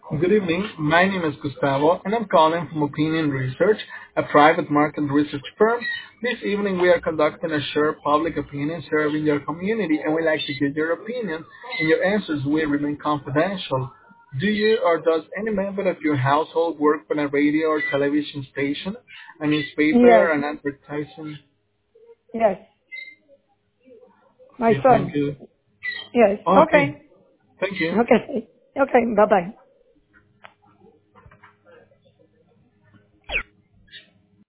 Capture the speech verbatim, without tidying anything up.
Good evening. My name is Gustavo, and I'm calling from Opinion Research, a private market research firm. This evening, we are conducting a share public opinion survey in your community, and we'd like to get your opinion, and your answers will remain confidential. Do you or does any member of your household work for a radio or television station, a Yes, newspaper, an advertising? yes. My Okay, thank son. you. Yes. Okay, Okay. thank you. Okay. Okay. Bye bye.